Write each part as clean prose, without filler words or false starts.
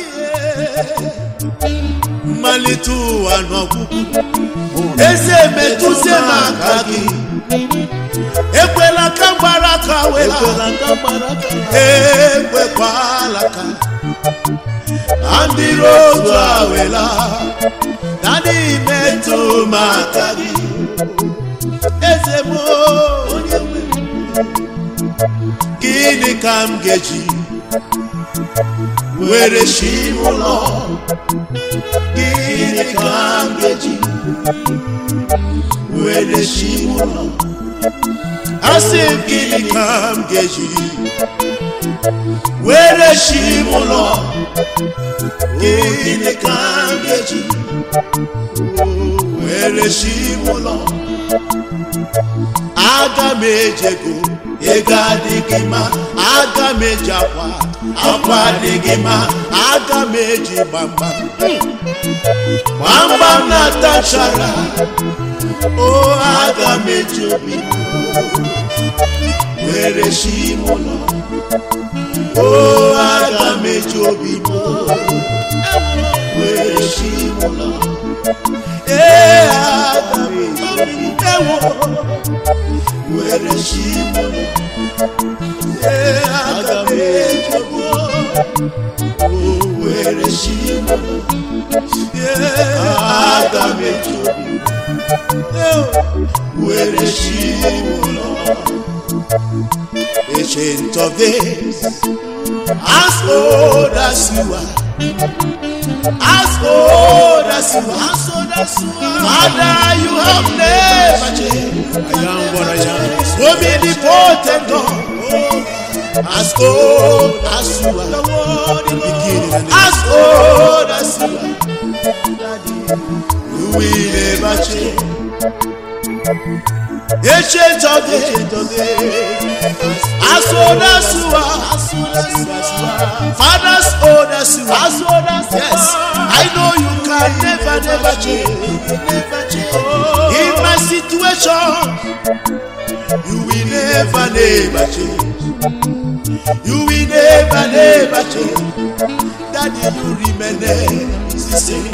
malitu anogugu eze metuse makagi ekwela kambaraka wela ekwekwalaka andirozu awela nani metu makagi eze mo gini kamgeji were shimulo gini kamgeji were shimulo asif gini kamgeji were shimulo gini kamgeji were shimulo agamejego egadigima agamejakwa akwadigima agameji bamba bamba natachara o agamejobi were shimulo o agamejobi were shimulo agamejobi were shimulo agamejobi were shimulo agamejobi were shimulo. Ancient of days, as old as you are, as old as you are, Father, you have never changed. I am what I am. Omnipotent God, as old as you are, as old as you are, you will never change. Ancient of days, as old as you are, Father's old as you are, yes, I know you can never change. In my situation, you will never change. You will never change. Daddy, you remain the same.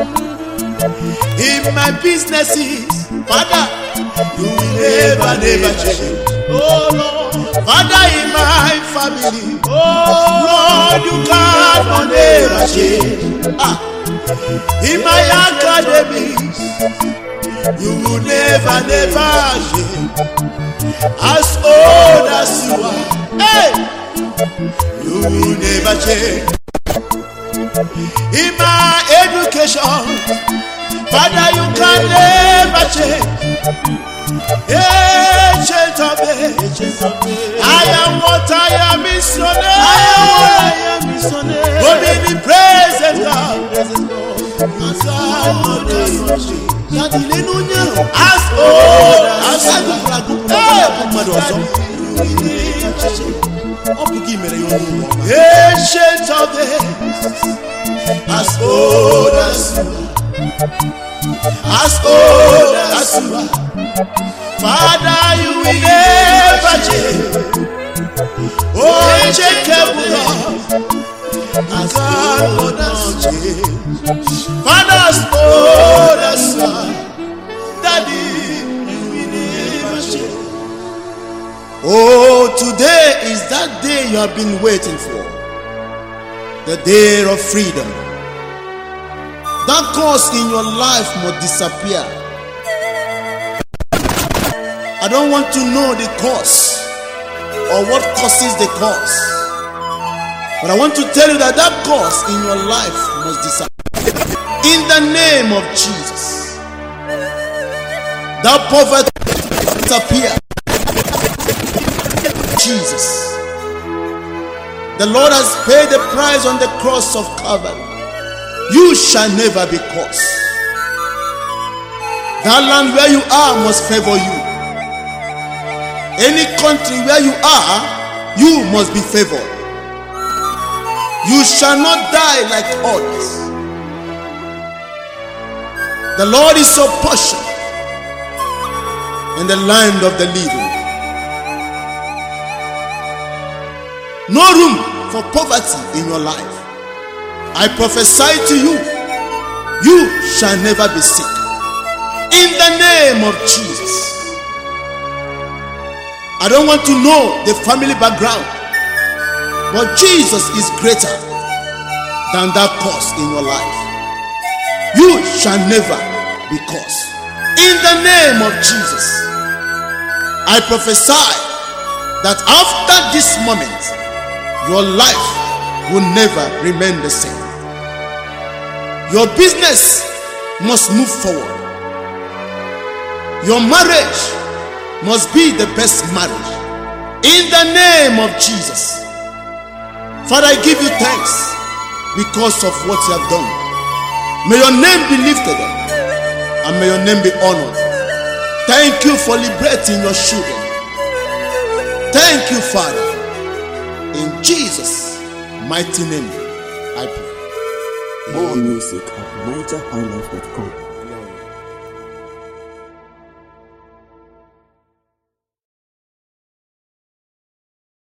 In my businesses, Father, you will never change. Oh Lord, Father, in my family, oh Lord, you cannot never change. In my academies, you will never change. As old as you are, hey, you will never change. In my education, Father, you can never change. Ancient of days, I am what I am, missionary. Only the present God. As old as ancient of days, as old as you are. As old as you are, Father, you will never change. Oh, unchangeable God, as old as you are, Father, as old as you are, Daddy, you will never change. Oh, today is that day you have been waiting for, the day of freedom. That cause in your life must disappear. I don't want to know the cause or what causes the cause, but I want to tell you that that cause in your life must disappear. In the name of Jesus, that poverty must disappear. Jesus, the Lord has paid the price on the cross of Calvary. You shall never be cursed. That land where you are must favor you. Any country where you are, you must be favored. You shall not die like others. The Lord is your portion in the land of the living. No room for poverty in your life. I prophesy to you, you shall never be sick. In the name of Jesus. I don't want to know the family background, but Jesus is greater than that cause in your life. You shall never be cursed. In the name of Jesus, I prophesy that after this moment, your life will never remain the same. Your business must move forward. Your marriage must be the best marriage. In the name of Jesus. Father, I give you thanks because of what you have done. May your name be lifted up and may your name be honored. Thank you for liberating your children. Thank you, Father. In Jesus' mighty name, I pray. More music at NigerHighlife.com.